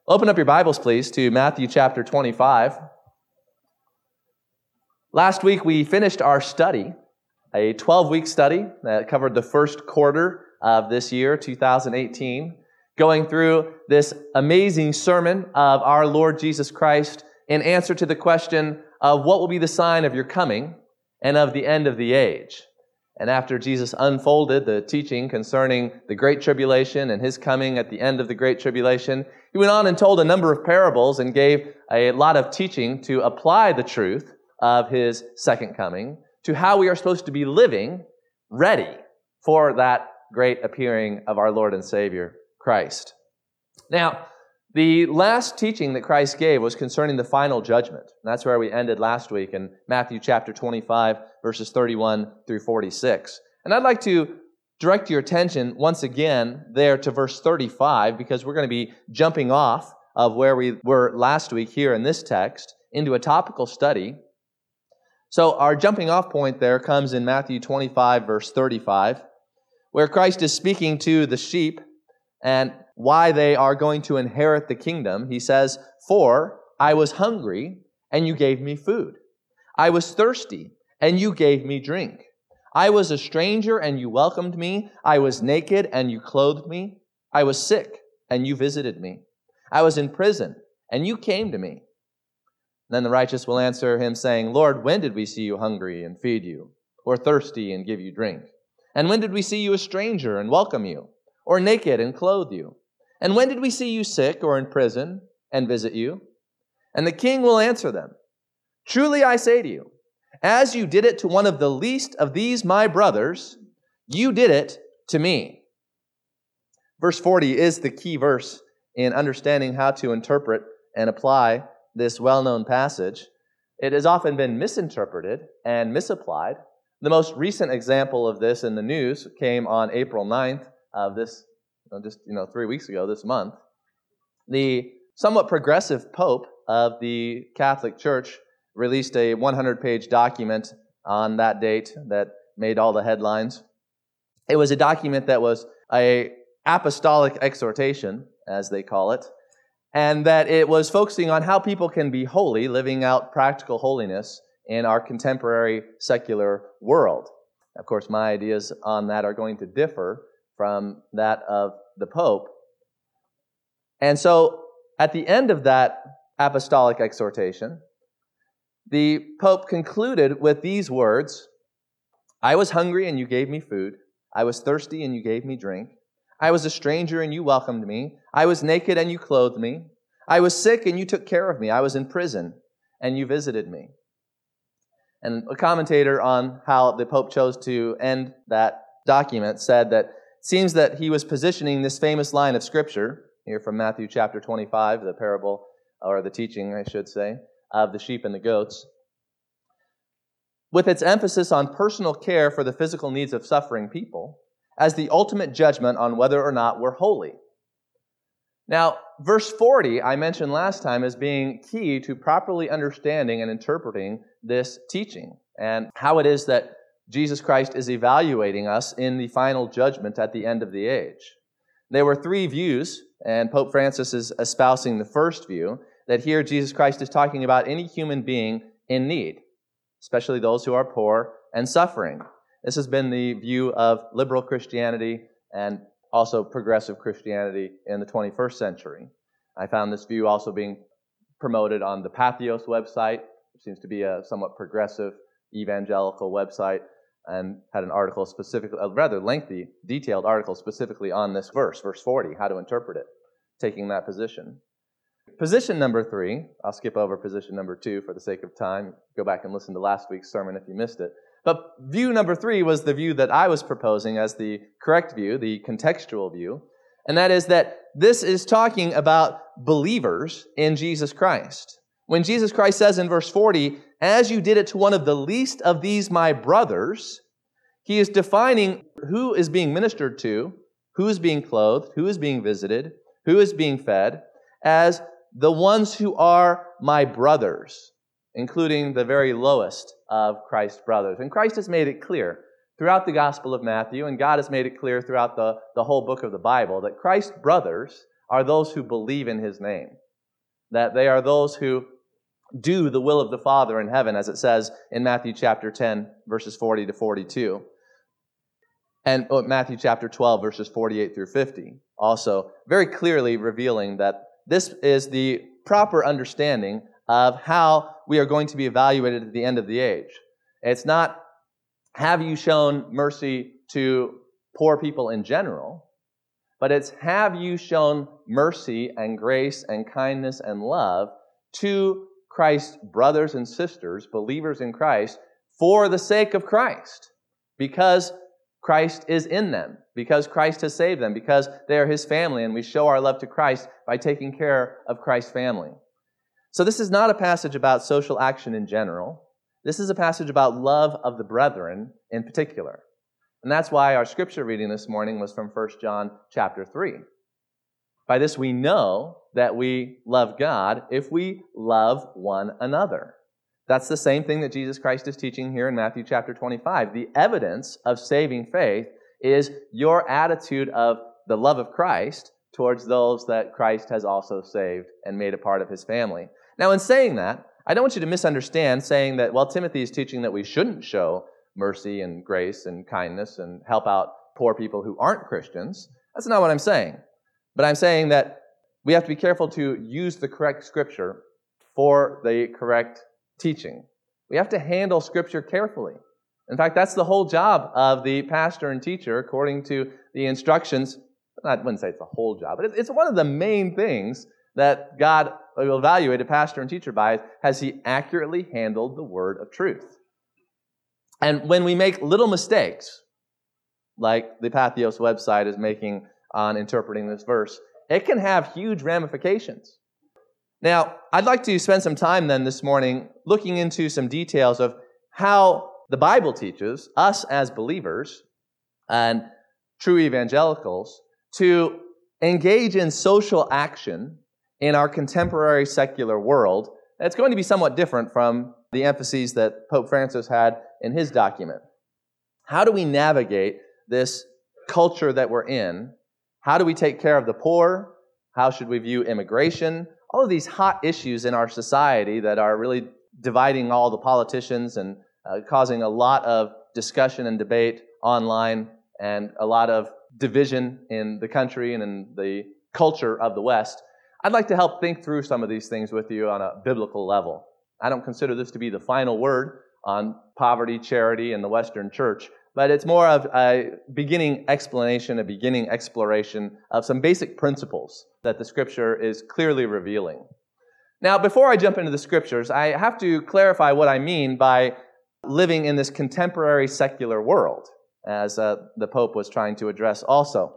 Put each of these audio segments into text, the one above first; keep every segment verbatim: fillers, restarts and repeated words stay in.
Open up your Bibles, please, to Matthew chapter twenty-five. Last week we finished our study, a twelve-week study that covered the first quarter of this year, two thousand eighteen, going through this amazing sermon of our Lord Jesus Christ in answer to the question of what will be the sign of your coming and of the end of the age. And after Jesus unfolded the teaching concerning the Great Tribulation and His coming at the end of the Great Tribulation, He went on and told a number of parables and gave a lot of teaching to apply the truth of His second coming to how we are supposed to be living ready for that great appearing of our Lord and Savior, Christ. Now, the last teaching that Christ gave was concerning the final judgment. And that's where we ended last week in Matthew chapter twenty-five, verses thirty-one through forty-six. And I'd like to direct your attention once again there to verse thirty-five, because we're going to be jumping off of where we were last week here in this text into a topical study. So our jumping off point there comes in Matthew twenty-five, verse thirty-five, where Christ is speaking to the sheep and why they are going to inherit the kingdom. He says, "For I was hungry, and you gave me food. I was thirsty, and you gave me drink. I was a stranger, and you welcomed me. I was naked, and you clothed me. I was sick, and you visited me. I was in prison, and you came to me." Then the righteous will answer him, saying, "Lord, when did we see you hungry and feed you, or thirsty and give you drink? And when did we see you a stranger and welcome you, or naked and clothe you? And when did we see you sick or in prison and visit you?" And the king will answer them, "Truly I say to you, as you did it to one of the least of these my brothers, you did it to me." Verse forty is the key verse in understanding how to interpret and apply this well-known passage. It has often been misinterpreted and misapplied. The most recent example of this in the news came on April ninth of this, just you know, three weeks ago, this month. The somewhat progressive Pope of the Catholic Church released a one hundred page document on that date that made all the headlines. It was a document that was a apostolic exhortation, as they call it, and that it was focusing on how people can be holy, living out practical holiness in our contemporary secular world. Of course, my ideas on that are going to differ from that of the Pope. And so, at the end of that apostolic exhortation, the Pope concluded with these words, "I was hungry and you gave me food. I was thirsty and you gave me drink. I was a stranger and you welcomed me. I was naked and you clothed me. I was sick and you took care of me. I was in prison and you visited me." And a commentator on how the Pope chose to end that document said that it seems that he was positioning this famous line of Scripture, here from Matthew chapter twenty-five, the parable, or the teaching, I should say, of the sheep and the goats, with its emphasis on personal care for the physical needs of suffering people, as the ultimate judgment on whether or not we're holy. Now, verse forty, I mentioned last time, as being key to properly understanding and interpreting this teaching, and how it is that Jesus Christ is evaluating us in the final judgment at the end of the age. There were three views, and Pope Francis is espousing the first view, that here Jesus Christ is talking about any human being in need, especially those who are poor and suffering. This has been the view of liberal Christianity and also progressive Christianity in the twenty-first century. I found this view also being promoted on the Patheos website, which seems to be a somewhat progressive evangelical website, and had an article specifically, a rather lengthy, detailed article specifically on this verse, verse forty, how to interpret it, taking that position. Position number three, I'll skip over position number two for the sake of time. Go back and listen to last week's sermon if you missed it. But view number three was the view that I was proposing as the correct view, the contextual view, and that is that this is talking about believers in Jesus Christ. When Jesus Christ says in verse forty, "As you did it to one of the least of these my brothers," he is defining who is being ministered to, who is being clothed, who is being visited, who is being fed, as the ones who are my brothers, including the very lowest of Christ's brothers. And Christ has made it clear throughout the Gospel of Matthew, and God has made it clear throughout the, the whole book of the Bible, that Christ's brothers are those who believe in his name. That they are those who do the will of the Father in heaven, as it says in Matthew chapter ten, verses forty to forty-two. And Matthew chapter twelve, verses forty-eight through fifty. Also, very clearly revealing that this is the proper understanding of how we are going to be evaluated at the end of the age. It's not, have you shown mercy to poor people in general, but it's, have you shown mercy and grace and kindness and love to Christ's brothers and sisters, believers in Christ, for the sake of Christ, because Christ is in them, because Christ has saved them, because they are his family, and we show our love to Christ by taking care of Christ's family. So this is not a passage about social action in general. This is a passage about love of the brethren in particular. And that's why our scripture reading this morning was from First John chapter three. By this we know that we love God if we love one another. That's the same thing that Jesus Christ is teaching here in Matthew chapter twenty-five. The evidence of saving faith is your attitude of the love of Christ towards those that Christ has also saved and made a part of his family. Now, in saying that, I don't want you to misunderstand saying that, well, Timothy is teaching that we shouldn't show mercy and grace and kindness and help out poor people who aren't Christians. That's not what I'm saying. But I'm saying that we have to be careful to use the correct scripture for the correct teaching. We have to handle scripture carefully. In fact, that's the whole job of the pastor and teacher, according to the instructions. I wouldn't say it's the whole job, but it's one of the main things that God will evaluate a pastor and teacher by. Has he accurately handled the word of truth? And when we make little mistakes, like the Patheos website is making on interpreting this verse, it can have huge ramifications. Now, I'd like to spend some time then this morning looking into some details of how the Bible teaches us as believers and true evangelicals to engage in social action in our contemporary secular world. It's going to be somewhat different from the emphases that Pope Francis had in his document. How do we navigate this culture that we're in? How do we take care of the poor? How should we view immigration? All of these hot issues in our society that are really dividing all the politicians and uh, causing a lot of discussion and debate online and a lot of division in the country and in the culture of the West. I'd like to help think through some of these things with you on a biblical level. I don't consider this to be the final word on poverty, charity, and the Western Church, but it's more of a beginning explanation, a beginning exploration of some basic principles that the Scripture is clearly revealing. Now, before I jump into the Scriptures, I have to clarify what I mean by living in this contemporary secular world, as uh, the Pope was trying to address also.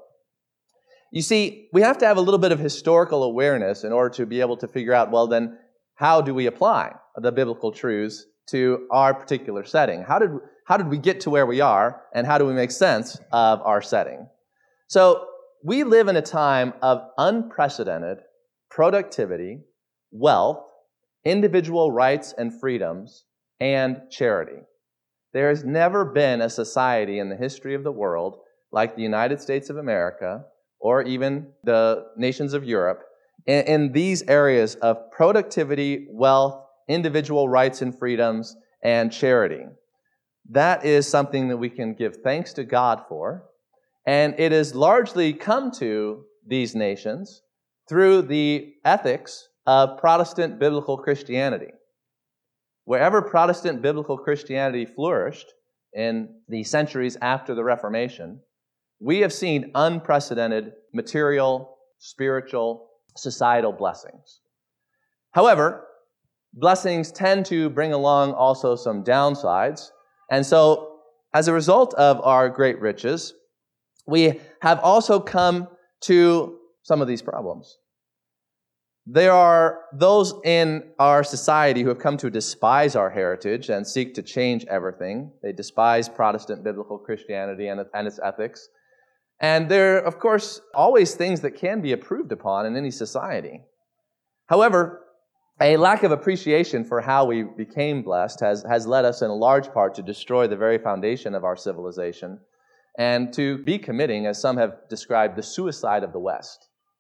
You see, we have to have a little bit of historical awareness in order to be able to figure out, well, then, how do we apply the biblical truths to our particular setting? How did how did we get to where we are, and how do we make sense of our setting? So, we live in a time of unprecedented productivity, wealth, individual rights and freedoms, and charity. There has never been a society in the history of the world like the United States of America or even the nations of Europe in, in these areas of productivity, wealth, individual rights and freedoms, and charity. That is something that we can give thanks to God for, and it has largely come to these nations through the ethics of Protestant biblical Christianity. Wherever Protestant biblical Christianity flourished in the centuries after the Reformation, we have seen unprecedented material, spiritual, societal blessings. However, blessings tend to bring along also some downsides. And so, as a result of our great riches, we have also come to some of these problems. There are those in our society who have come to despise our heritage and seek to change everything. They despise Protestant biblical Christianity and, and its ethics. And there are, of course, always things that can be improved upon in any society. However, a lack of appreciation for how we became blessed has, has led us in a large part to destroy the very foundation of our civilization and to be committing, as some have described, the suicide of the West.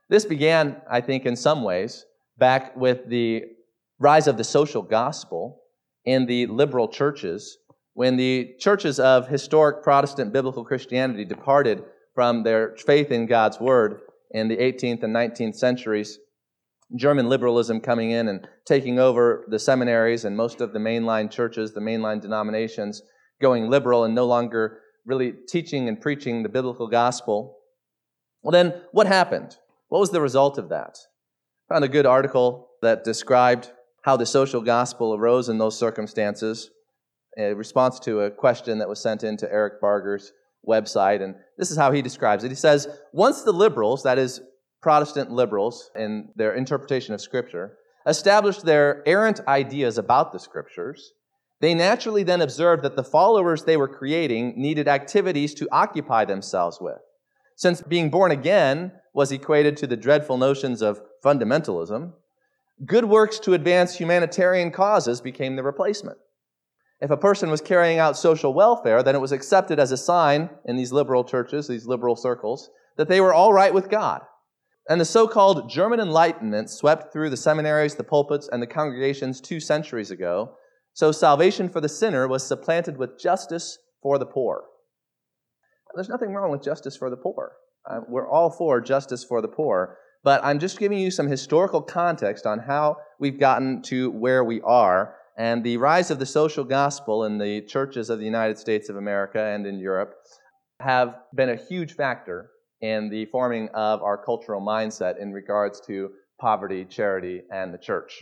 This began, I think, in some ways, back with the rise of the social gospel in the liberal churches, when the churches of historic Protestant biblical Christianity departed from their faith in God's Word in the eighteenth and nineteenth centuries. German liberalism coming in and taking over the seminaries and most of the mainline churches, the mainline denominations, going liberal and no longer really teaching and preaching the biblical gospel. Well, then, what happened? What was the result of that? I found a good article that described how the social gospel arose in those circumstances, in response to a question that was sent in to Eric Barger's website, and this is how he describes it. He says, once the liberals, that is, Protestant liberals in their interpretation of Scripture, established their errant ideas about the Scriptures, they naturally then observed that the followers they were creating needed activities to occupy themselves with. Since being born again was equated to the dreadful notions of fundamentalism, good works to advance humanitarian causes became the replacement. If a person was carrying out social welfare, then it was accepted as a sign in these liberal churches, these liberal circles, that they were all right with God. And the so-called German Enlightenment swept through the seminaries, the pulpits, and the congregations two centuries ago, so salvation for the sinner was supplanted with justice for the poor. There's nothing wrong with justice for the poor. Uh, we're all for justice for the poor, but I'm just giving you some historical context on how we've gotten to where we are, and the rise of the social gospel in the churches of the United States of America and in Europe have been a huge factor in the forming of our cultural mindset in regards to poverty, charity, and the church.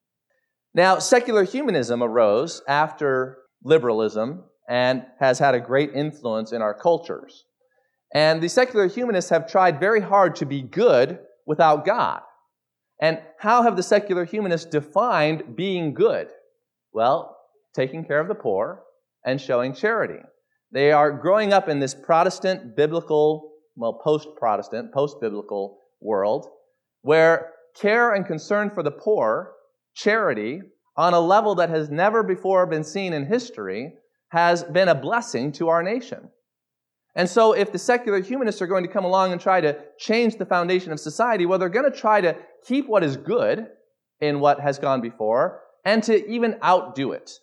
Now, secular humanism arose after liberalism and has had a great influence in our cultures. And the secular humanists have tried very hard to be good without God. And how have the secular humanists defined being good? Well, taking care of the poor and showing charity. They are growing up in this Protestant, biblical, well, post-Protestant, post-biblical world where care and concern for the poor, charity, on a level that has never before been seen in history, has been a blessing to our nation. And so if the secular humanists are going to come along and try to change the foundation of society, well, they're going to try to keep what is good in what has gone before and to even outdo it.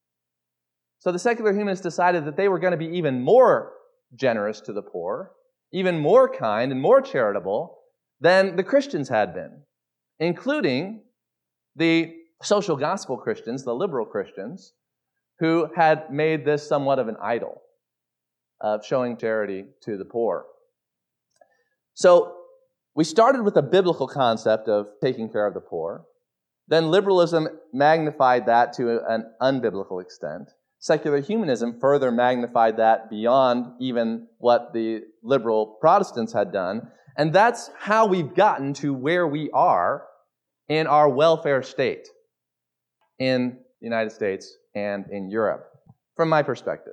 So the secular humanists decided that they were going to be even more generous to the poor, even more kind and more charitable than the Christians had been, including the social gospel Christians, the liberal Christians, who had made this somewhat of an idol of showing charity to the poor. So we started with a biblical concept of taking care of the poor. Then liberalism magnified that to an unbiblical extent. Secular humanism further magnified that beyond even what the liberal Protestants had done. And that's how we've gotten to where we are in our welfare state in the United States and in Europe, from my perspective.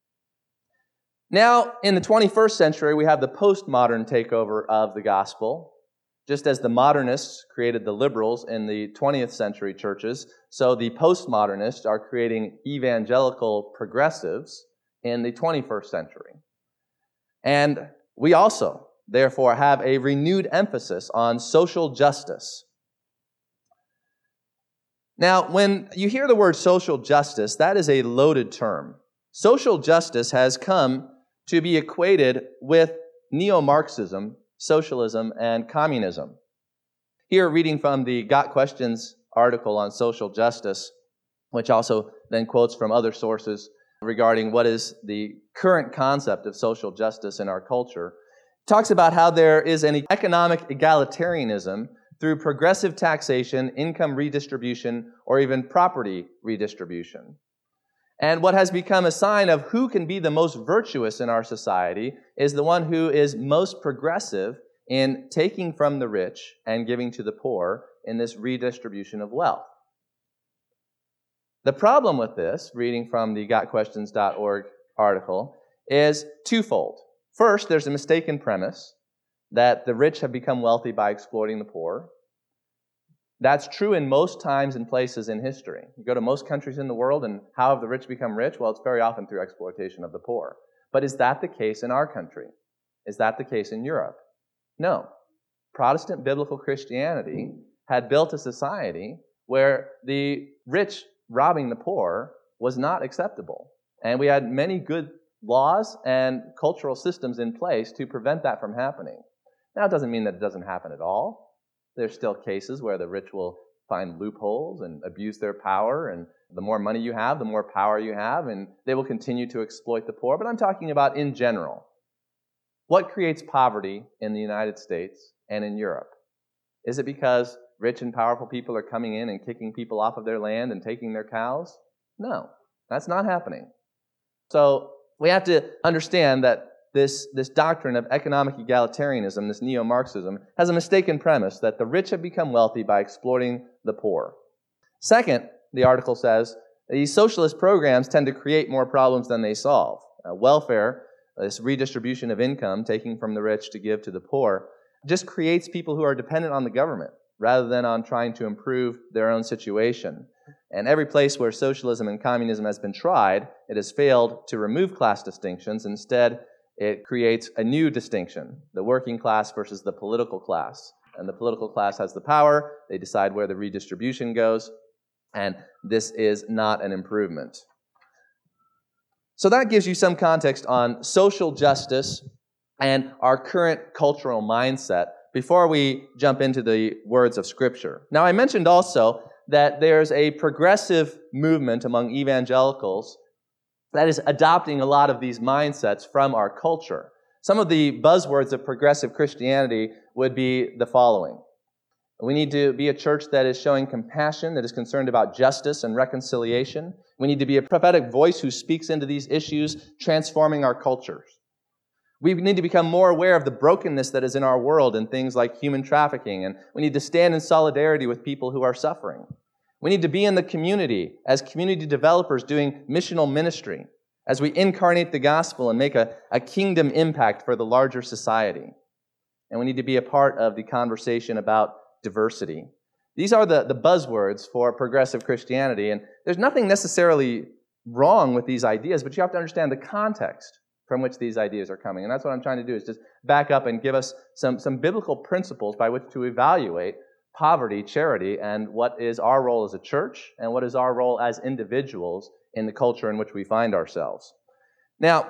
Now, in the twenty-first century, we have the postmodern takeover of the gospel. Just as the modernists created the liberals in the twentieth century churches, so the postmodernists are creating evangelical progressives in the twenty-first century. And we also, therefore, have a renewed emphasis on social justice. Now, when you hear the word social justice, that is a loaded term. Social justice has come to be equated with neo-Marxism, socialism, and communism. Here, reading from the Got Questions article on social justice, which also then quotes from other sources regarding what is the current concept of social justice in our culture, talks about how there is an economic egalitarianism through progressive taxation, income redistribution, or even property redistribution. And what has become a sign of who can be the most virtuous in our society is the one who is most progressive in taking from the rich and giving to the poor in this redistribution of wealth. The problem with this, reading from the got questions dot org article, is twofold. First, there's a mistaken premise that the rich have become wealthy by exploiting the poor. That's true in most times and places in history. You go to most countries in the world, and how have the rich become rich? Well, it's very often through exploitation of the poor. But is that the case in our country? Is that the case in Europe? No. Protestant biblical Christianity had built a society where the rich robbing the poor was not acceptable. And we had many good laws and cultural systems in place to prevent that from happening. Now, it doesn't mean that it doesn't happen at all. There's still cases where the rich will find loopholes and abuse their power, and the more money you have, the more power you have, and they will continue to exploit the poor. But I'm talking about in general. What creates poverty in the United States and in Europe? Is it because rich and powerful people are coming in and kicking people off of their land and taking their cows? No, that's not happening. So we have to understand that this, this doctrine of economic egalitarianism, this neo-Marxism, has a mistaken premise that the rich have become wealthy by exploiting the poor. Second, the article says, these socialist programs tend to create more problems than they solve. Uh, welfare, this redistribution of income, taking from the rich to give to the poor, just creates people who are dependent on the government rather than on trying to improve their own situation. And every place where socialism and communism has been tried, it has failed to remove class distinctions. Instead, it creates a new distinction, the working class versus the political class. And the political class has the power. They decide where the redistribution goes. And this is not an improvement. So that gives you some context on social justice and our current cultural mindset before we jump into the words of Scripture. Now, I mentioned also that there's a progressive movement among evangelicals that is adopting a lot of these mindsets from our culture. Some of the buzzwords of progressive Christianity would be the following. We need to be a church that is showing compassion, that is concerned about justice and reconciliation. We need to be a prophetic voice who speaks into these issues, transforming our cultures. We need to become more aware of the brokenness that is in our world in things like human trafficking, and we need to stand in solidarity with people who are suffering. We need to be in the community as community developers doing missional ministry, as we incarnate the gospel and make a, a kingdom impact for the larger society. And we need to be a part of the conversation about diversity. These are the, the buzzwords for progressive Christianity, and there's nothing necessarily wrong with these ideas, but you have to understand the context from which these ideas are coming. And that's what I'm trying to do, is just back up and give us some, some biblical principles by which to evaluate poverty, charity, and what is our role as a church, and what is our role as individuals in the culture in which we find ourselves. Now,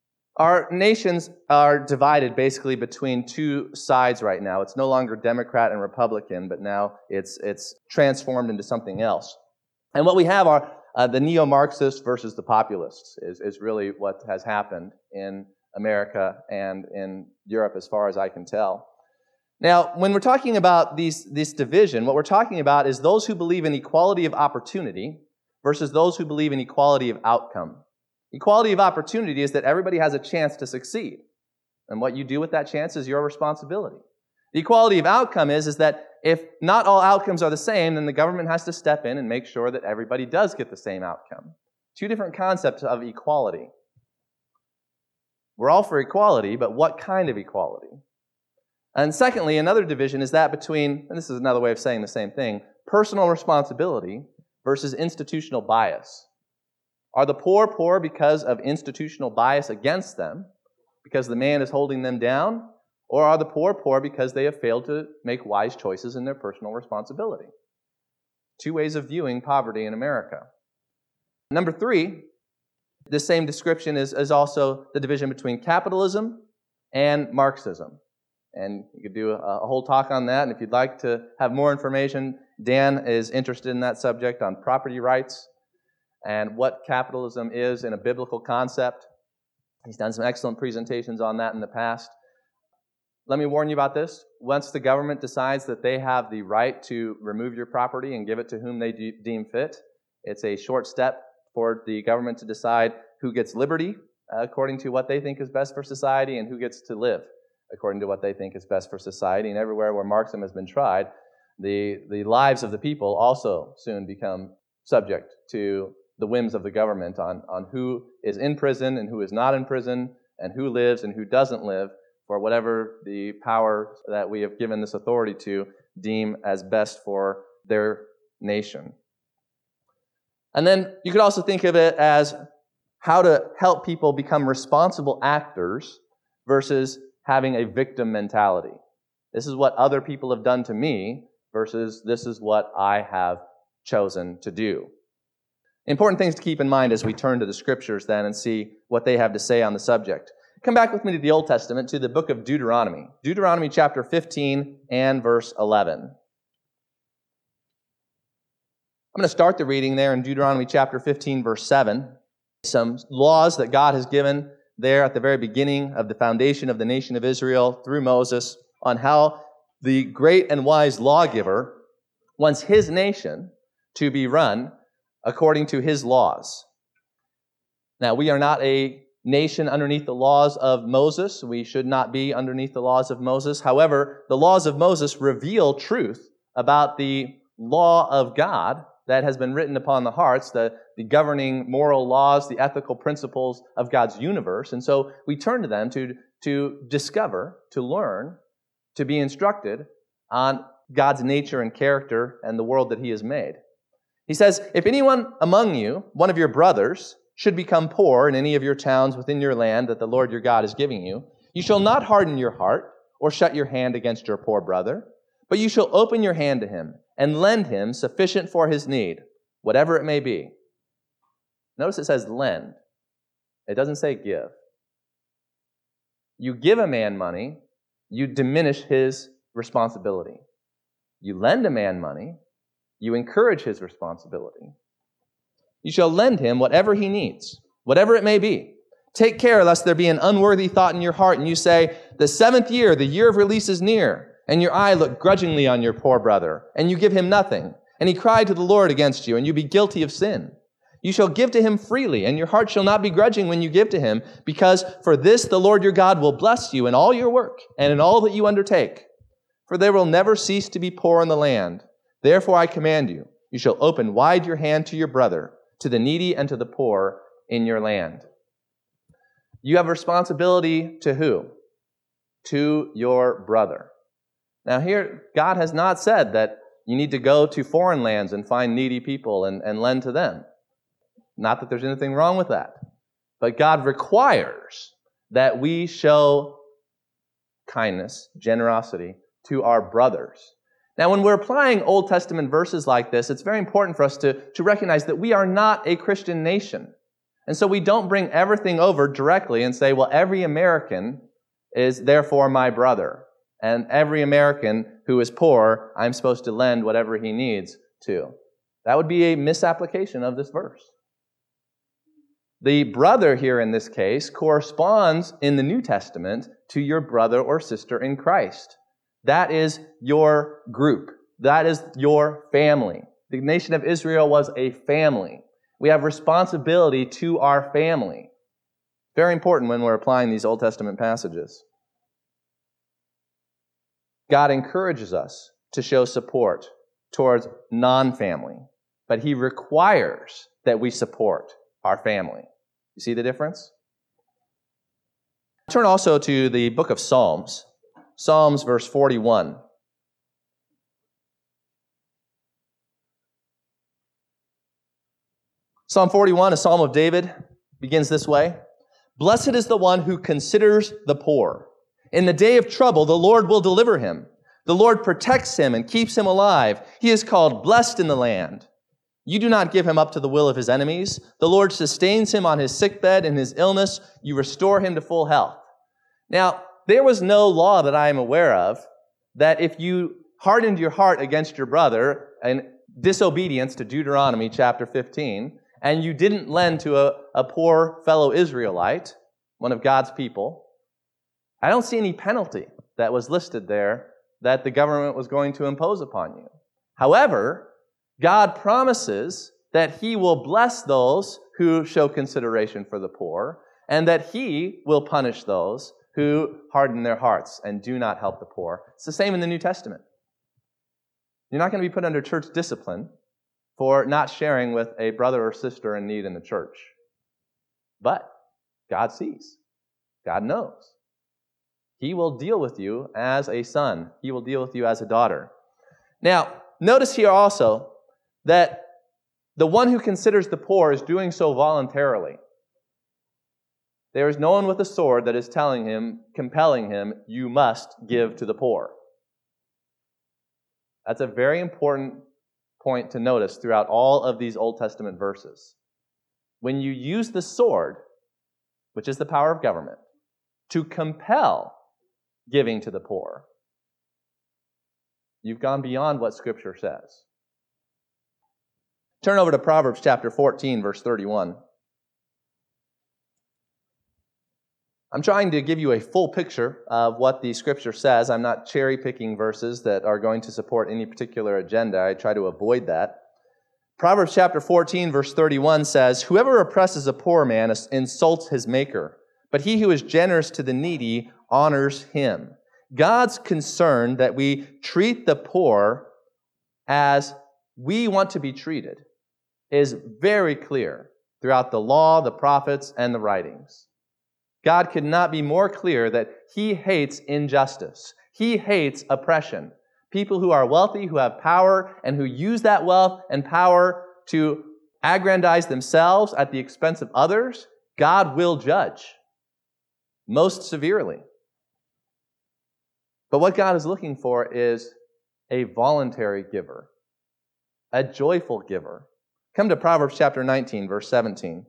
our nations are divided basically between two sides right now. It's no longer Democrat and Republican, but now it's it's transformed into something else. And what we have are uh, the neo-Marxists versus the populists is, is really what has happened in America and in Europe as far as I can tell. Now, when we're talking about these, this division, what we're talking about is those who believe in equality of opportunity versus those who believe in equality of outcome. Equality of opportunity is that everybody has a chance to succeed. And what you do with that chance is your responsibility. The equality of outcome is, is that if not all outcomes are the same, then the government has to step in and make sure that everybody does get the same outcome. Two different concepts of equality. We're all for equality, but what kind of equality? And secondly, another division is that between, and this is another way of saying the same thing, personal responsibility versus institutional bias. Are the poor poor because of institutional bias against them, because the man is holding them down, or are the poor poor because they have failed to make wise choices in their personal responsibility? Two ways of viewing poverty in America. Number three, the same description is, is also the division between capitalism and Marxism. And you could do a, a whole talk on that, and if you'd like to have more information, Dan is interested in that subject on property rights and what capitalism is in a biblical concept. He's done some excellent presentations on that in the past. Let me warn you about this. Once the government decides that they have the right to remove your property and give it to whom they de- deem fit, it's a short step for the government to decide who gets liberty uh, according to what they think is best for society and who gets to live according to what they think is best for society. And everywhere where Marxism has been tried, the, the lives of the people also soon become subject to the whims of the government on, on who is in prison and who is not in prison, and who lives and who doesn't live, for whatever the power that we have given this authority to deem as best for their nation. And then you could also think of it as how to help people become responsible actors versus having a victim mentality. This is what other people have done to me versus this is what I have chosen to do. Important things to keep in mind as we turn to the Scriptures then and see what they have to say on the subject. Come back with me to the Old Testament, to the book of Deuteronomy. Deuteronomy chapter fifteen and verse eleven. I'm going to start the reading there in Deuteronomy chapter fifteen, verse seven. Some laws that God has given there at the very beginning of the foundation of the nation of Israel through Moses on how the great and wise lawgiver wants his nation to be run according to his laws. Now, we are not a nation underneath the laws of Moses. We should not be underneath the laws of Moses. However, the laws of Moses reveal truth about the law of God that has been written upon the hearts, the, the governing moral laws, the ethical principles of God's universe. And so we turn to them to, to discover, to learn, to be instructed on God's nature and character and the world that He has made. He says, if anyone among you, one of your brothers, should become poor in any of your towns within your land that the Lord your God is giving you, you shall not harden your heart or shut your hand against your poor brother, but you shall open your hand to him and lend him sufficient for his need, whatever it may be. Notice it says lend. It doesn't say give. You give a man money, you diminish his responsibility. You lend a man money, you encourage his responsibility. You shall lend him whatever he needs, whatever it may be. Take care lest there be an unworthy thought in your heart, and you say, the seventh year, the year of release is near, and your eye look grudgingly on your poor brother, and you give him nothing, and he cried to the Lord against you, and you be guilty of sin. You shall give to him freely, and your heart shall not be grudging when you give to him, because for this the Lord your God will bless you in all your work and in all that you undertake. For there will never cease to be poor in the land. Therefore I command you, you shall open wide your hand to your brother, to the needy and to the poor in your land. You have responsibility to who? To your brother. Now here, God has not said that you need to go to foreign lands and find needy people and, and lend to them. Not that there's anything wrong with that. But God requires that we show kindness, generosity to our brothers. Now, when we're applying Old Testament verses like this, it's very important for us to, to recognize that we are not a Christian nation. And so we don't bring everything over directly and say, well, every American is therefore my brother. And every American who is poor, I'm supposed to lend whatever he needs to. That would be a misapplication of this verse. The brother here in this case corresponds in the New Testament to your brother or sister in Christ. That is your group. That is your family. The nation of Israel was a family. We have responsibility to our family. Very important when we're applying these Old Testament passages. God encourages us to show support towards non-family, but He requires that we support our family. You see the difference? Turn also to the book of Psalms. Psalms verse forty-one. Psalm forty-one, a psalm of David, begins this way. Blessed is the one who considers the poor. In the day of trouble, the Lord will deliver him. The Lord protects him and keeps him alive. He is called blessed in the land. You do not give him up to the will of his enemies. The Lord sustains him on his sickbed. In his illness, you restore him to full health. Now, there was no law that I am aware of that if you hardened your heart against your brother in disobedience to Deuteronomy chapter fifteen, and you didn't lend to a, a poor fellow Israelite, one of God's people, I don't see any penalty that was listed there that the government was going to impose upon you. However, God promises that He will bless those who show consideration for the poor, and that He will punish those who harden their hearts and do not help the poor. It's the same in the New Testament. You're not going to be put under church discipline for not sharing with a brother or sister in need in the church. But God sees. God knows. He will deal with you as a son. He will deal with you as a daughter. Now, notice here also that the one who considers the poor is doing so voluntarily. There is no one with a sword that is telling him, compelling him, you must give to the poor. That's a very important point to notice throughout all of these Old Testament verses. When you use the sword, which is the power of government, to compel giving to the poor, you've gone beyond what Scripture says. Turn over to Proverbs chapter fourteen, verse thirty-one. I'm trying to give you a full picture of what the Scripture says. I'm not cherry-picking verses that are going to support any particular agenda. I try to avoid that. Proverbs chapter fourteen, verse thirty-one says, "Whoever oppresses a poor man insults his maker, but he who is generous to the needy honors him." God's concern that we treat the poor as we want to be treated is very clear throughout the law, the prophets, and the writings. God could not be more clear that He hates injustice. He hates oppression. People who are wealthy, who have power, and who use that wealth and power to aggrandize themselves at the expense of others, God will judge most severely. But what God is looking for is a voluntary giver, a joyful giver. Come to Proverbs chapter nineteen, verse seventeen.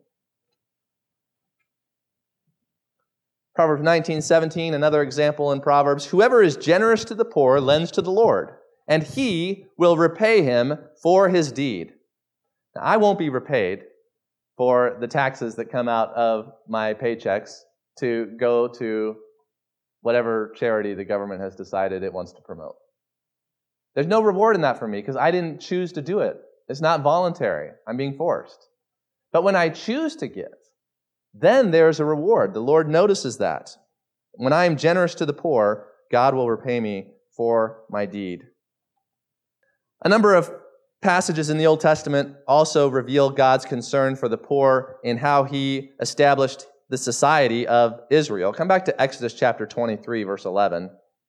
Proverbs nineteen, seventeen, another example in Proverbs. "Whoever is generous to the poor lends to the Lord, and He will repay him for his deed." Now, I won't be repaid for the taxes that come out of my paychecks to go to whatever charity the government has decided it wants to promote. There's no reward in that for me because I didn't choose to do it. It's not voluntary. I'm being forced. But when I choose to give, then there's a reward. The Lord notices that. When I am generous to the poor, God will repay me for my deed. A number of passages in the Old Testament also reveal God's concern for the poor in how He established the society of Israel. Come back to Exodus chapter twenty-three, verse eleven.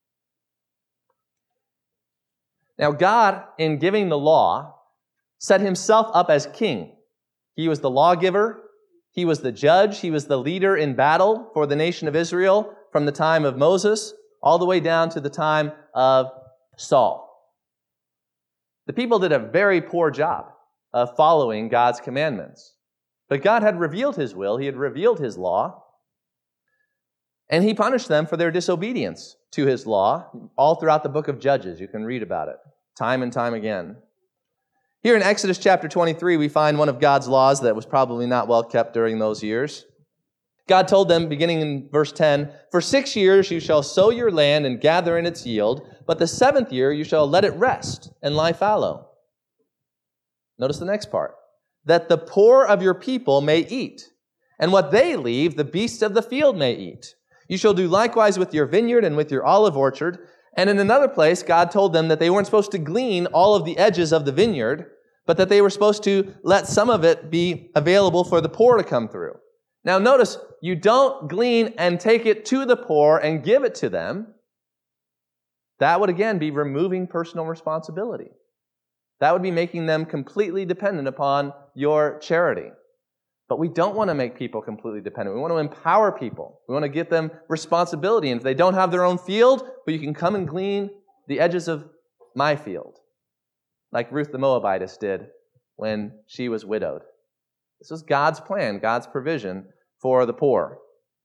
Now, God, in giving the law, set Himself up as king. He was the lawgiver. He was the judge. He was the leader in battle for the nation of Israel from the time of Moses all the way down to the time of Saul. The people did a very poor job of following God's commandments. But God had revealed His will. He had revealed His law. And He punished them for their disobedience to His law all throughout the book of Judges. You can read about it time and time again. Here in Exodus chapter twenty-three, we find one of God's laws that was probably not well kept during those years. God told them, beginning in verse ten, "For six years you shall sow your land and gather in its yield, but the seventh year you shall let it rest and lie fallow." Notice the next part. "That the poor of your people may eat, and what they leave the beasts of the field may eat. You shall do likewise with your vineyard and with your olive orchard." And in another place, God told them that they weren't supposed to glean all of the edges of the vineyard, but that they were supposed to let some of it be available for the poor to come through. Now notice, you don't glean and take it to the poor and give it to them. That would again be removing personal responsibility. That would be making them completely dependent upon your charity. But we don't want to make people completely dependent. We want to empower people. We want to give them responsibility. And if they don't have their own field, well, you can come and glean the edges of my field, like Ruth the Moabitess did when she was widowed. This was God's plan, God's provision for the poor.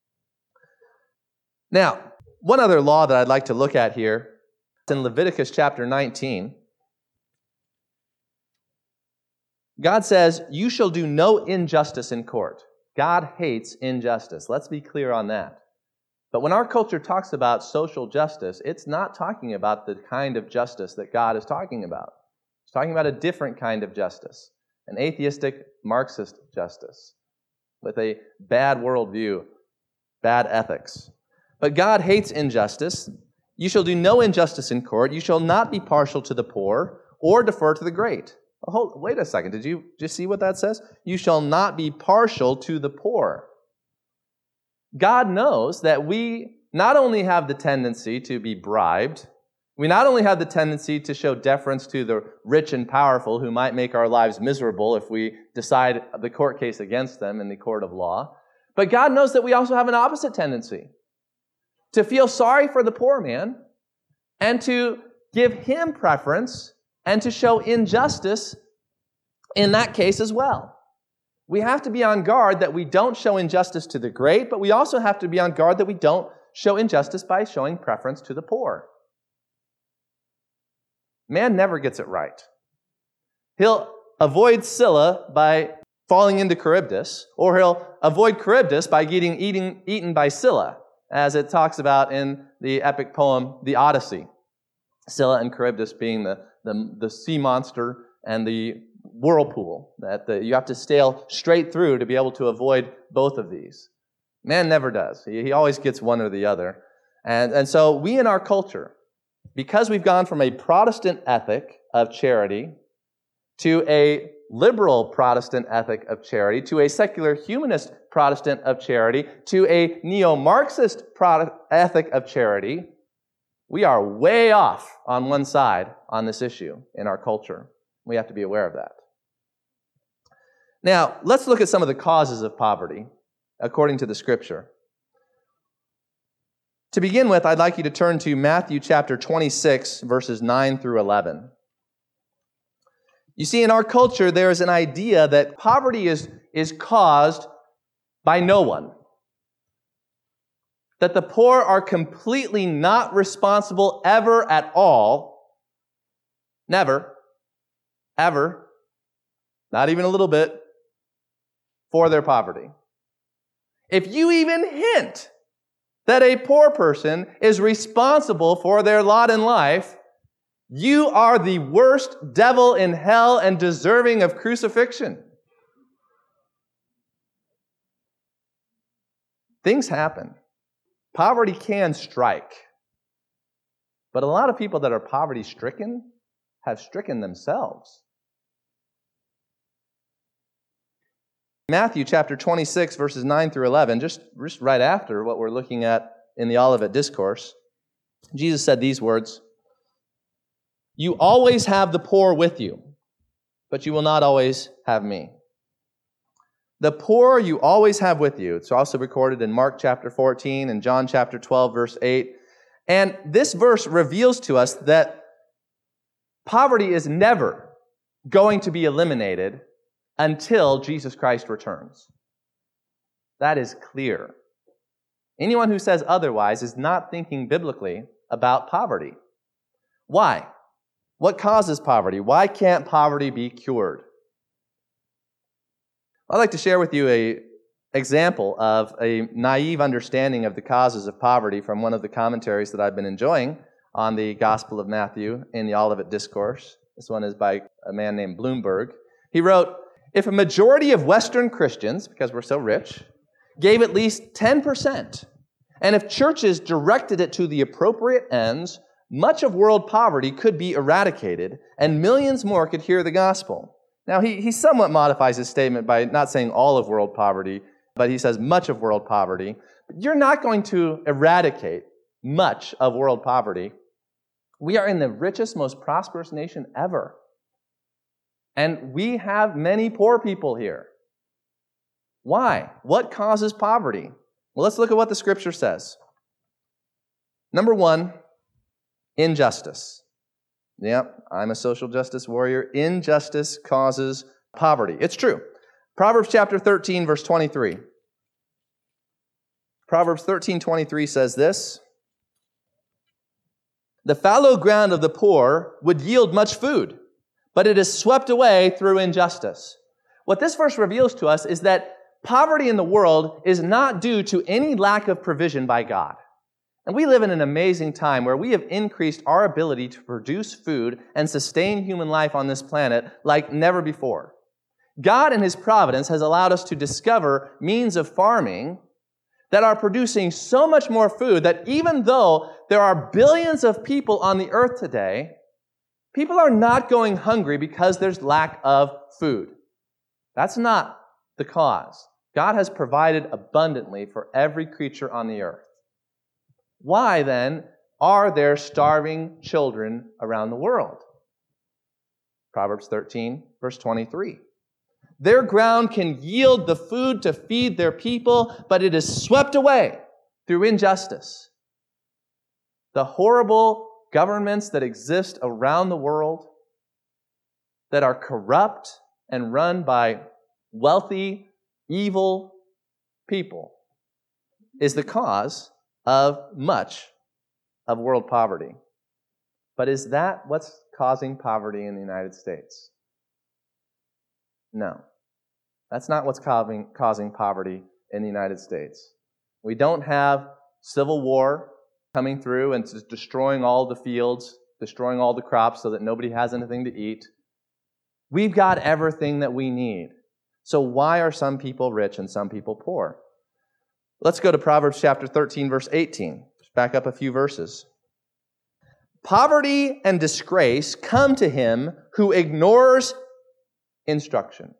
Now, one other law that I'd like to look at here is in Leviticus chapter nineteen. God says, "You shall do no injustice in court." God hates injustice. Let's be clear on that. But when our culture talks about social justice, it's not talking about the kind of justice that God is talking about. It's talking about a different kind of justice, an atheistic, Marxist justice with a bad worldview, bad ethics. But God hates injustice. "You shall do no injustice in court. You shall not be partial to the poor or defer to the great." Oh, hold, wait a second. Did you just see what that says? You shall not be partial to the poor. God knows that we not only have the tendency to be bribed, we not only have the tendency to show deference to the rich and powerful who might make our lives miserable if we decide the court case against them in the court of law, but God knows that we also have an opposite tendency to feel sorry for the poor man and to give him preference and to show injustice in that case as well. We have to be on guard that we don't show injustice to the great, but we also have to be on guard that we don't show injustice by showing preference to the poor. Man never gets it right. He'll avoid Scylla by falling into Charybdis, or he'll avoid Charybdis by getting eating, eaten by Scylla, as it talks about in the epic poem, The Odyssey. Scylla and Charybdis being the, the, the sea monster and the whirlpool that the, you have to sail straight through to be able to avoid both of these. Man never does. He, he always gets one or the other. And, and so we in our culture, because we've gone from a Protestant ethic of charity to a liberal Protestant ethic of charity, to a secular humanist Protestant of charity, to a neo-Marxist ethic of charity, we are way off on one side on this issue in our culture. We have to be aware of that. Now, let's look at some of the causes of poverty according to the Scripture. To begin with, I'd like you to turn to Matthew chapter twenty-six, verses nine through eleven. You see, in our culture, there is an idea that poverty is, is caused by no one. That the poor are completely not responsible ever at all. Never. Ever. Not even a little bit. For their poverty. If you even hint that a poor person is responsible for their lot in life, you are the worst devil in hell and deserving of crucifixion. Things happen. Poverty can strike. But a lot of people that are poverty-stricken have stricken themselves. Matthew chapter twenty-six, verses nine through eleven, just, just right after what we're looking at in the Olivet Discourse, Jesus said these words, "You always have the poor with you, but you will not always have me." The poor you always have with you. It's also recorded in Mark chapter fourteen and John chapter twelve, verse eight. And this verse reveals to us that poverty is never going to be eliminated until Jesus Christ returns. That is clear. Anyone who says otherwise is not thinking biblically about poverty. Why? What causes poverty? Why can't poverty be cured? I'd like to share with you an example of a naive understanding of the causes of poverty from one of the commentaries that I've been enjoying on the Gospel of Matthew in the Olivet Discourse. This one is by a man named Bloomberg. He wrote, "If a majority of Western Christians, because we're so rich, gave at least ten percent, and if churches directed it to the appropriate ends, much of world poverty could be eradicated, and millions more could hear the gospel." Now, he, he somewhat modifies his statement by not saying all of world poverty, but he says much of world poverty. But you're not going to eradicate much of world poverty. We are in the richest, most prosperous nation ever. And we have many poor people here. Why? What causes poverty? Well, let's look at what the Scripture says. Number one, injustice. Yep, I'm a social justice warrior. Injustice causes poverty. It's true. Proverbs chapter thirteen, verse twenty-three. Proverbs thirteen twenty-three says this, "The fallow ground of the poor would yield much food, but it is swept away through injustice." What this verse reveals to us is that poverty in the world is not due to any lack of provision by God. And we live in an amazing time where we have increased our ability to produce food and sustain human life on this planet like never before. God in His providence has allowed us to discover means of farming that are producing so much more food that even though there are billions of people on the earth today, people are not going hungry because there's lack of food. That's not the cause. God has provided abundantly for every creature on the earth. Why, then, are there starving children around the world? Proverbs thirteen, verse twenty-three. "Their ground can yield the food to feed their people, but it is swept away through injustice." The horrible governments that exist around the world that are corrupt and run by wealthy, evil people is the cause of much of world poverty. But is that what's causing poverty in the United States? No. That's not what's causing, causing poverty in the United States. We don't have civil war coming through and just destroying all the fields, destroying all the crops so that nobody has anything to eat. We've got everything that we need. So why are some people rich and some people poor? Let's go to Proverbs chapter thirteen, verse eighteen. Just back up a few verses. Poverty and disgrace come to him who ignores instruction.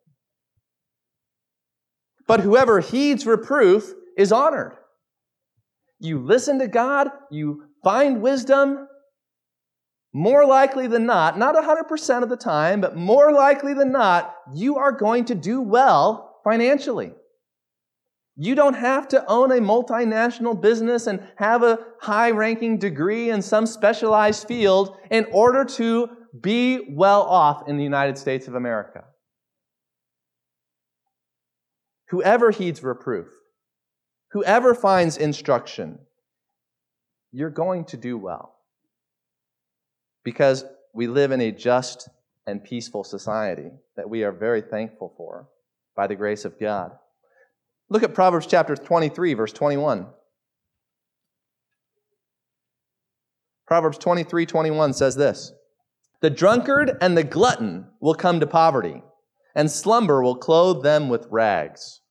But whoever heeds reproof is honored. You listen to God, you find wisdom, more likely than not, not one hundred percent of the time, but more likely than not, you are going to do well financially. You don't have to own a multinational business and have a high-ranking degree in some specialized field in order to be well off in the United States of America. Whoever heeds reproof, whoever finds instruction, you're going to do well. Because we live in a just and peaceful society that we are very thankful for by the grace of God. Look at Proverbs chapter twenty-three, verse twenty-one. Proverbs twenty-three, twenty-one says this, "The drunkard and the glutton will come to poverty, and slumber will clothe them with rags."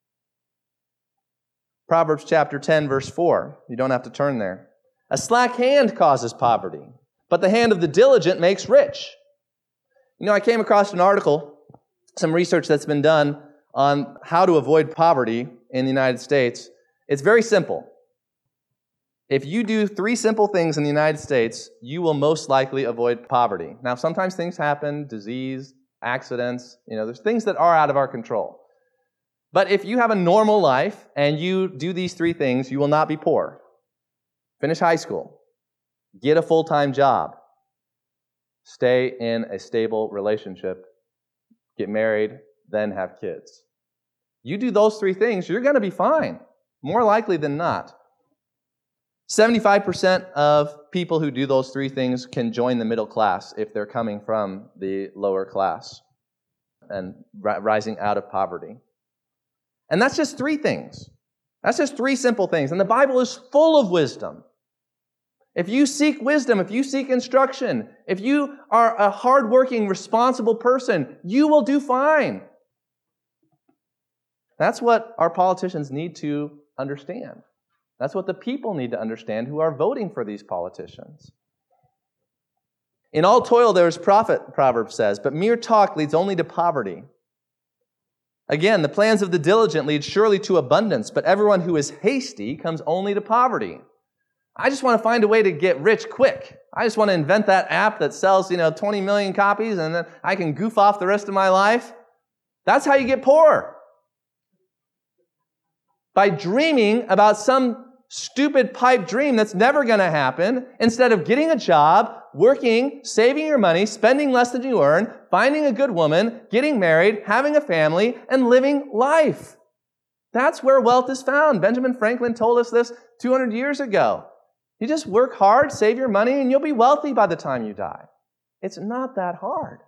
Proverbs chapter ten, verse four. You don't have to turn there. "A slack hand causes poverty, but the hand of the diligent makes rich." You know, I came across an article, some research that's been done on how to avoid poverty in the United States. It's very simple. If you do three simple things in the United States, you will most likely avoid poverty. Now, sometimes things happen, disease, accidents, you know, there's things that are out of our control. But if you have a normal life and you do these three things, you will not be poor. Finish high school. Get a full-time job. Stay in a stable relationship. Get married, then have kids. You do those three things, you're going to be fine. More likely than not. seventy-five percent of people who do those three things can join the middle class if they're coming from the lower class and rising out of poverty. And that's just three things. That's just three simple things. And the Bible is full of wisdom. If you seek wisdom, if you seek instruction, if you are a hardworking, responsible person, you will do fine. That's what our politicians need to understand. That's what the people need to understand who are voting for these politicians. In all toil there is profit, Proverbs says, but mere talk leads only to poverty. Again, the plans of the diligent lead surely to abundance, but everyone who is hasty comes only to poverty. I just want to find a way to get rich quick. I just want to invent that app that sells, you know, twenty million copies and then I can goof off the rest of my life. That's how you get poor. By dreaming about some stupid pipe dream that's never going to happen, instead of getting a job, working, saving your money, spending less than you earn, finding a good woman, getting married, having a family, and living life. That's where wealth is found. Benjamin Franklin told us this two hundred years ago. You just work hard, save your money, and you'll be wealthy by the time you die. It's not that hard.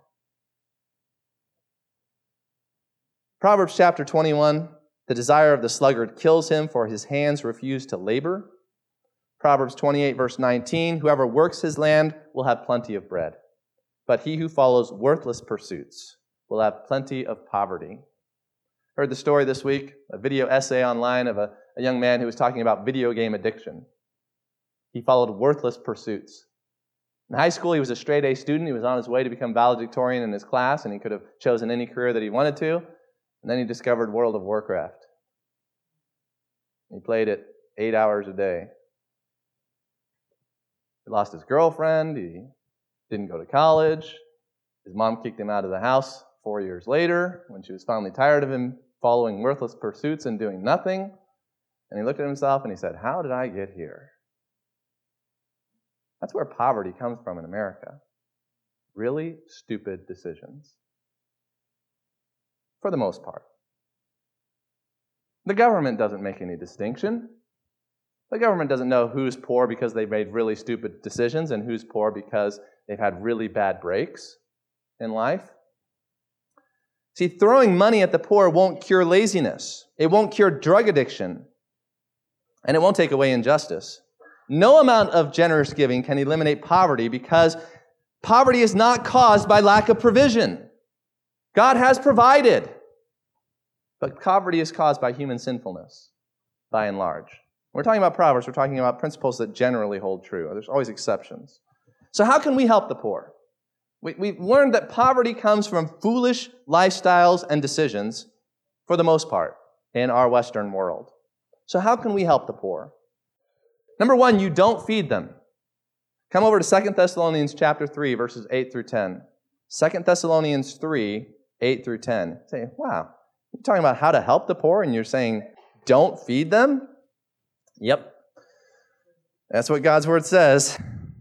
Proverbs chapter twenty-one, the desire of the sluggard kills him, for his hands refuse to labor. Proverbs twenty-eight, verse nineteen, whoever works his land will have plenty of bread, but he who follows worthless pursuits will have plenty of poverty. Heard the story this week, a video essay online of a, a young man who was talking about video game addiction. He followed worthless pursuits. In high school, he was a straight-A student. He was on his way to become valedictorian in his class, and he could have chosen any career that he wanted to. And then he discovered World of Warcraft. He played it eight hours a day. He lost his girlfriend. He didn't go to college. His mom kicked him out of the house four years later when she was finally tired of him following worthless pursuits and doing nothing. And he looked at himself and he said, "How did I get here?" That's where poverty comes from in America. Really stupid decisions. For the most part. The government doesn't make any distinction. The government doesn't know who's poor because they've made really stupid decisions and who's poor because they've had really bad breaks in life. See, throwing money at the poor won't cure laziness. It won't cure drug addiction. And it won't take away injustice. No amount of generous giving can eliminate poverty because poverty is not caused by lack of provision. God has provided. But poverty is caused by human sinfulness, by and large. When we're talking about Proverbs, we're talking about principles that generally hold true. There's always exceptions. So how can we help the poor? We, we've learned that poverty comes from foolish lifestyles and decisions, for the most part, in our Western world. So how can we help the poor? Number one, you don't feed them. Come over to Second Thessalonians chapter three, verses eight through ten. Second Thessalonians three, eight through ten. Say, wow, you're talking about how to help the poor, and you're saying, don't feed them? Yep. That's what God's word says.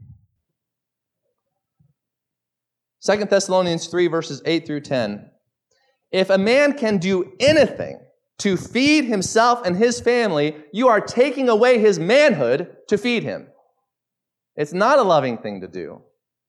Second Thessalonians three, verses eight through ten. If a man can do anything to feed himself and his family, you are taking away his manhood to feed him. It's not a loving thing to do.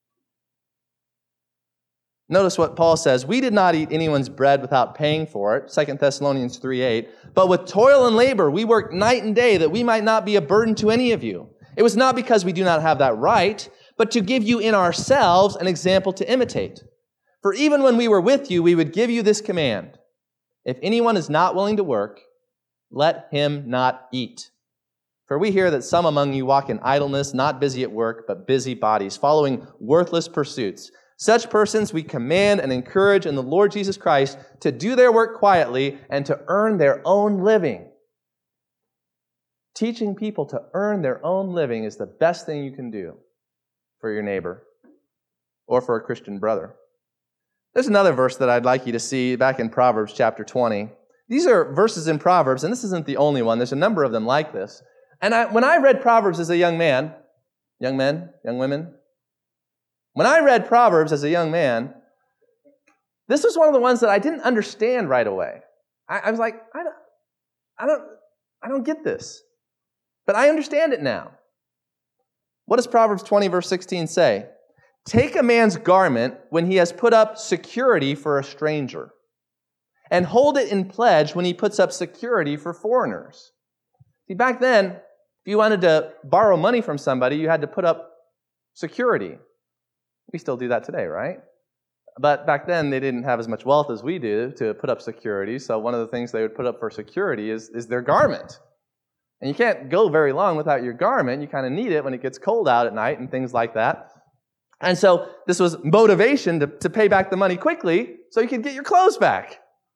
Notice what Paul says. We did not eat anyone's bread without paying for it, Second Thessalonians three eight. But with toil and labor, we worked night and day that we might not be a burden to any of you. It was not because we do not have that right, but to give you in ourselves an example to imitate. For even when we were with you, we would give you this command. If anyone is not willing to work, let him not eat. For we hear that some among you walk in idleness, not busy at work, but busy bodies, following worthless pursuits. Such persons we command and encourage in the Lord Jesus Christ to do their work quietly and to earn their own living. Teaching people to earn their own living is the best thing you can do for your neighbor or for a Christian brother. There's another verse that I'd like you to see back in Proverbs chapter twenty. These are verses in Proverbs, and this isn't the only one. There's a number of them like this. And I, when I read Proverbs as a young man, young men, young women, when I read Proverbs as a young man, this was one of the ones that I didn't understand right away. I, I was like, I don't, I don't, I don't get this. But I understand it now. What does Proverbs twenty, verse sixteen say? Take a man's garment when he has put up security for a stranger, and hold it in pledge when he puts up security for foreigners. See, back then, if you wanted to borrow money from somebody, you had to put up security. We still do that today, right? But back then, they didn't have as much wealth as we do to put up security, so one of the things they would put up for security is, is their garment. And you can't go very long without your garment. You kind of need it when it gets cold out at night and things like that. And so this was motivation to, to pay back the money quickly so you could get your clothes back.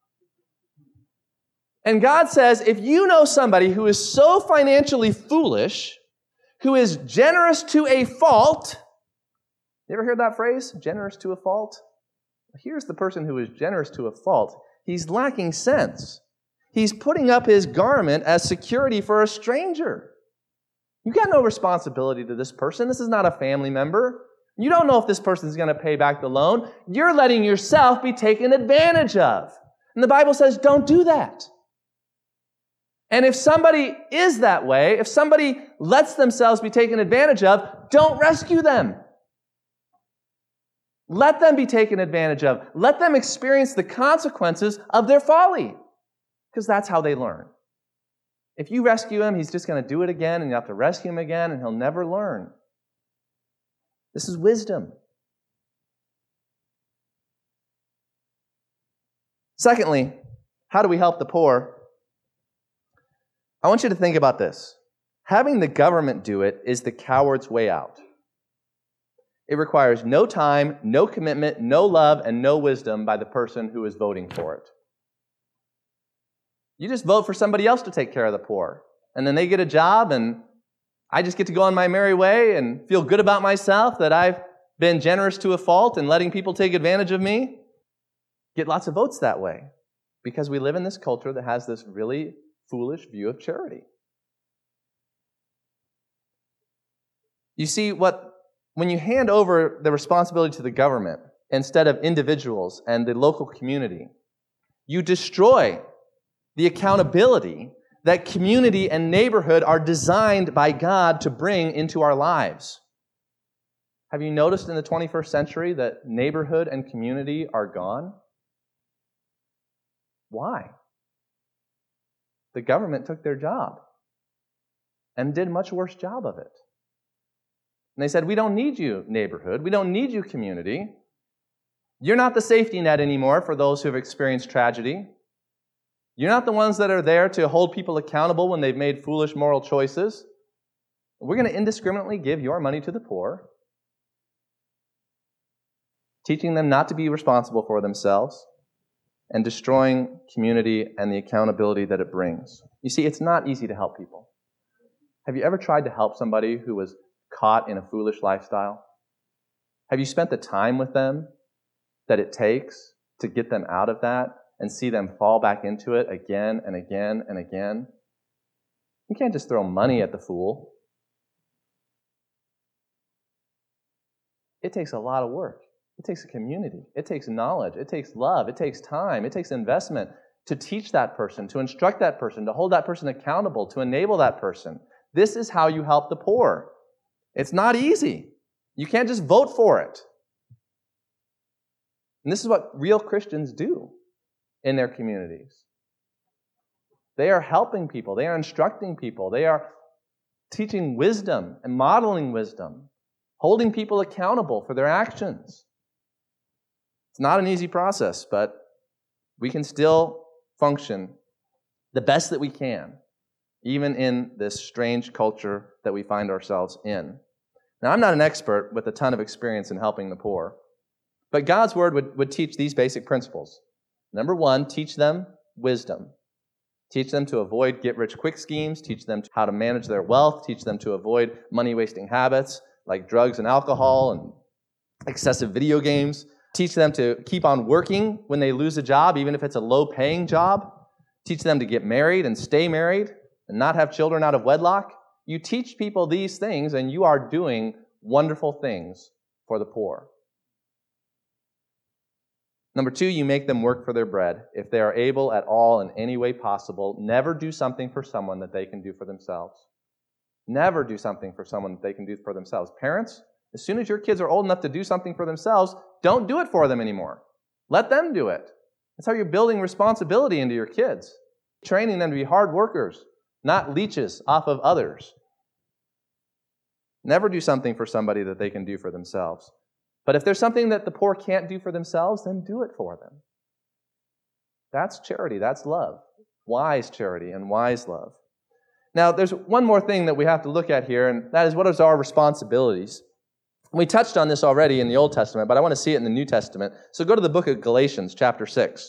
And God says, if you know somebody who is so financially foolish, who is generous to a fault, you ever heard that phrase? Generous to a fault? Here's the person who is generous to a fault. He's lacking sense. He's putting up his garment as security for a stranger. You got no responsibility to this person. This is not a family member. You don't know if this person's going to pay back the loan. You're letting yourself be taken advantage of. And the Bible says, don't do that. And if somebody is that way, if somebody lets themselves be taken advantage of, don't rescue them. Let them be taken advantage of. Let them experience the consequences of their folly. Because that's how they learn. If you rescue him, he's just going to do it again, and you have to rescue him again, and he'll never learn. This is wisdom. Secondly, how do we help the poor? I want you to think about this. Having the government do it is the coward's way out. It requires no time, no commitment, no love, and no wisdom by the person who is voting for it. You just vote for somebody else to take care of the poor. And then they get a job, and I just get to go on my merry way and feel good about myself that I've been generous to a fault and letting people take advantage of me. Get lots of votes that way because we live in this culture that has this really foolish view of charity. You see, what when you hand over the responsibility to the government instead of individuals and the local community, you destroy the accountability that community and neighborhood are designed by God to bring into our lives. Have you noticed in the twenty-first century that neighborhood and community are gone? Why? The government took their job and did a much worse job of it. And they said, we don't need you, neighborhood. We don't need you, community. You're not the safety net anymore for those who have experienced tragedy. You're not the ones that are there to hold people accountable when they've made foolish moral choices. We're going to indiscriminately give your money to the poor, teaching them not to be responsible for themselves, and destroying community and the accountability that it brings. You see, it's not easy to help people. Have you ever tried to help somebody who was caught in a foolish lifestyle? Have you spent the time with them that it takes to get them out of that and see them fall back into it again and again and again? You can't just throw money at the fool. It takes a lot of work. It takes a community. It takes knowledge. It takes love. It takes time. It takes investment to teach that person, to instruct that person, to hold that person accountable, to enable that person. This is how you help the poor. It's not easy. You can't just vote for it. And this is what real Christians do in their communities. They are helping people. They are instructing people. They are teaching wisdom and modeling wisdom, holding people accountable for their actions. It's not an easy process, but we can still function the best that we can, even in this strange culture that we find ourselves in. Now, I'm not an expert with a ton of experience in helping the poor, but God's Word would, would teach these basic principles. Number one, teach them wisdom. Teach them to avoid get-rich-quick schemes. Teach them how to manage their wealth. Teach them to avoid money-wasting habits like drugs and alcohol and excessive video games. Teach them to keep on working when they lose a job, even if it's a low-paying job. Teach them to get married and stay married and not have children out of wedlock. You teach people these things, and you are doing wonderful things for the poor. Number two, you make them work for their bread. If they are able at all in any way possible, never do something for someone that they can do for themselves. Never do something for someone that they can do for themselves. Parents, as soon as your kids are old enough to do something for themselves, don't do it for them anymore. Let them do it. That's how you're building responsibility into your kids. Training them to be hard workers, not leeches off of others. Never do something for somebody that they can do for themselves. But if there's something that the poor can't do for themselves, then do it for them. That's charity. That's love. Wise charity and wise love. Now, there's one more thing that we have to look at here, and that is, what is our responsibilities? We touched on this already in the Old Testament, but I want to see it in the New Testament. So go to the book of Galatians, chapter six.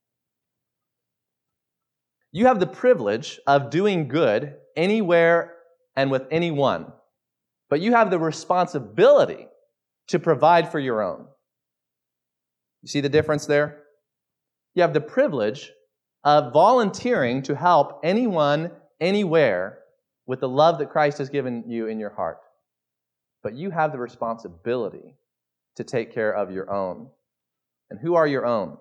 You have the privilege of doing good anywhere and with anyone, but you have the responsibility to provide for your own. You see the difference there? You have the privilege of volunteering to help anyone, anywhere, with the love that Christ has given you in your heart. But you have the responsibility to take care of your own. And who are your own?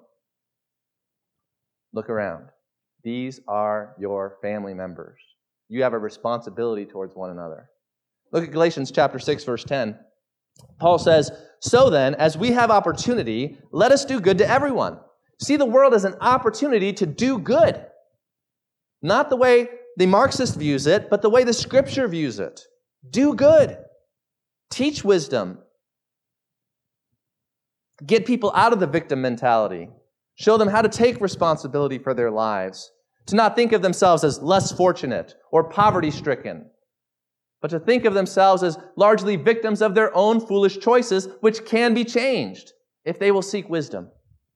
Look around. These are your family members. You have a responsibility towards one another. Look at Galatians chapter six, verse ten. Paul says, "So then, as we have opportunity, let us do good to everyone." See the world as an opportunity to do good. Not the way the Marxist views it, but the way the Scripture views it. Do good. Teach wisdom. Get people out of the victim mentality. Show them how to take responsibility for their lives. To not think of themselves as less fortunate or poverty-stricken, but to think of themselves as largely victims of their own foolish choices, which can be changed if they will seek wisdom.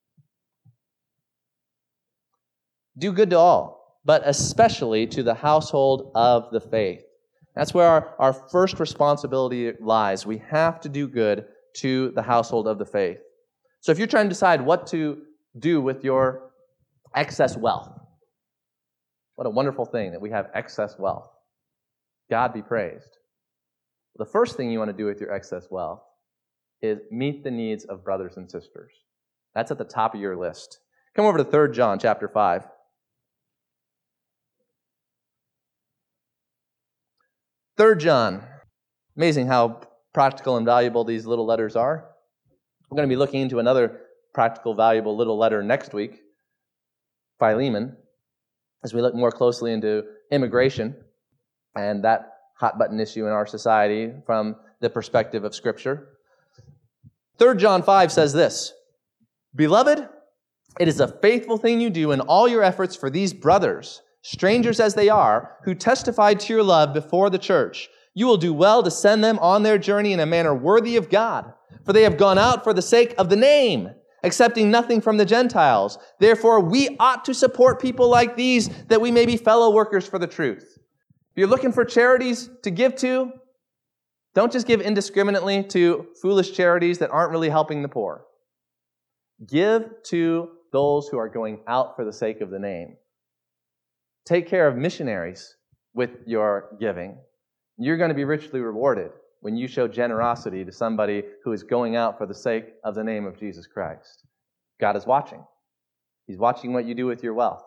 Do good to all, but especially to the household of the faith. That's where our, our first responsibility lies. We have to do good to the household of the faith. So if you're trying to decide what to do with your excess wealth, what a wonderful thing that we have excess wealth. God be praised. the first thing you want to do with your excess wealth is meet the needs of brothers and sisters. That's at the top of your list. Come over to Third John chapter five. Third John. Amazing how practical and valuable these little letters are. We're going to be looking into another practical, valuable little letter next week, Philemon, as we look more closely into immigration and that hot-button issue in our society from the perspective of Scripture. Third John five says this, "Beloved, it is a faithful thing you do in all your efforts for these brothers, strangers as they are, who testified to your love before the church. You will do well to send them on their journey in a manner worthy of God, for they have gone out for the sake of the name, accepting nothing from the Gentiles. Therefore, we ought to support people like these, that we may be fellow workers for the truth." If you're looking for charities to give to, don't just give indiscriminately to foolish charities that aren't really helping the poor. Give to those who are going out for the sake of the name. Take care of missionaries with your giving. You're going to be richly rewarded when you show generosity to somebody who is going out for the sake of the name of Jesus Christ. God is watching. He's watching what you do with your wealth.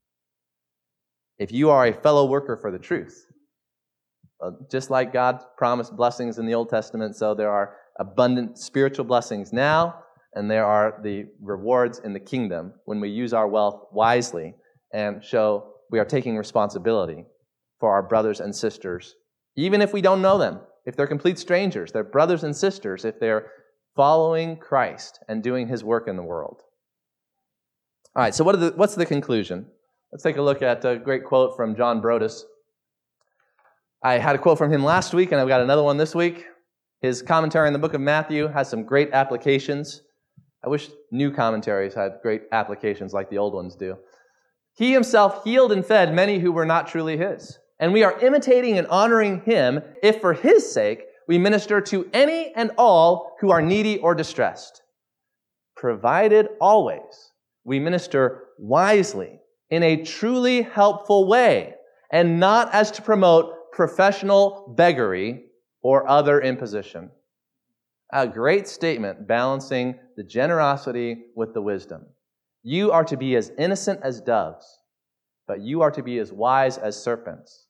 If you are a fellow worker for the truth, just like God promised blessings in the Old Testament, so there are abundant spiritual blessings now, and there are the rewards in the kingdom when we use our wealth wisely and show we are taking responsibility for our brothers and sisters, even if we don't know them. If they're complete strangers, they're brothers and sisters if they're following Christ and doing His work in the world. All right, so what are the, what's the conclusion? Let's take a look at a great quote from John Broadus. I had a quote from him last week, and I've got another one this week. His commentary on the book of Matthew has some great applications. I wish new commentaries had great applications like the old ones do. He himself healed and fed many who were not truly his. And we are imitating and honoring him if for his sake we minister to any and all who are needy or distressed, provided always we minister wisely in a truly helpful way and not as to promote professional beggary or other imposition. A great statement balancing the generosity with the wisdom. You are to be as innocent as doves, but you are to be as wise as serpents.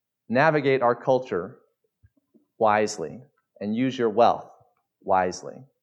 Navigate our culture wisely and use your wealth wisely.